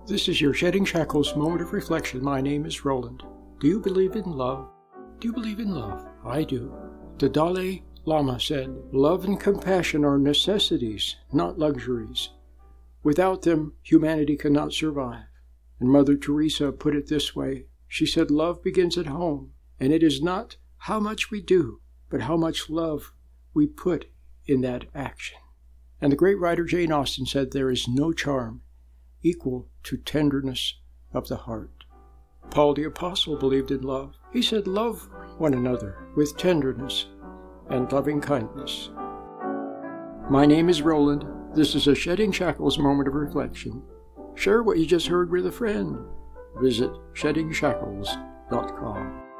This is your Shedding Shackles moment of reflection. My name is Roland. Do you believe in love? Do you believe in love? I do. The Dalai Lama said, "Love and compassion are necessities, not luxuries. Without them, humanity cannot survive." And Mother Teresa put it this way. She said, "Love begins at home, and it is not how much we do, but how much love we put in that action." And the great writer Jane Austen said, "There is no charm equal to tenderness of the heart." Paul the Apostle believed in love. He said, "Love one another with tenderness and loving kindness." My name is Roland. This is a Shedding Shackles moment of reflection. Share what you just heard with a friend. Visit sheddingshackles.com.